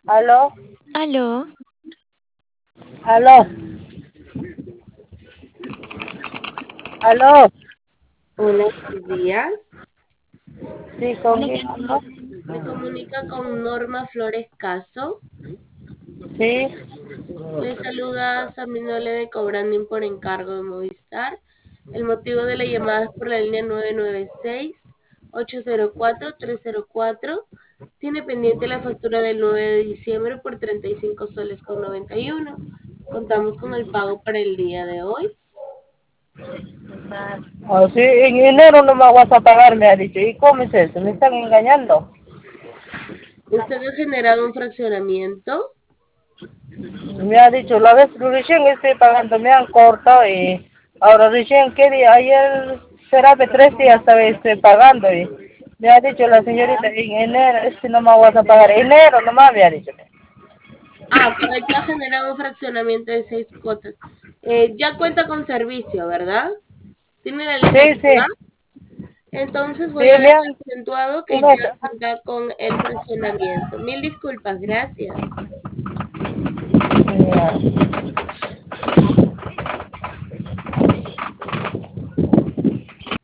Aló, Aló, aló, aló. Hola, buenos días. Sí, ¿con hola, quién hablo? Me comunica con Norma Flores Caso. Sí, Le saluda Saminole de Cobranding por encargo de Movistar. El motivo de la llamada es por la línea 996-804-304. Tiene pendiente la factura del 9 de diciembre por 35 soles con 91. Contamos con el pago para el día de hoy. sí, en enero no me vas a pagar, me ha dicho. ¿Y cómo es eso? ¿Me están engañando? ¿Usted ha generado un fraccionamiento? Me ha dicho, la vez recién estoy pagando, me han cortado y ahora recién, ¿qué día? Ayer será de 3 días estoy pagando y me ha dicho la señorita, en enero, no me vas a pagar, enero nomás me ha dicho. Correcto, ha generado un fraccionamiento de 6 cuotas. Ya cuenta con servicio, ¿verdad? ¿Tiene la línea Sí, activa? sí, Entonces sí, voy a ver me han, acentuado sí, que ya cuenta con el fraccionamiento. Mil disculpas, gracias.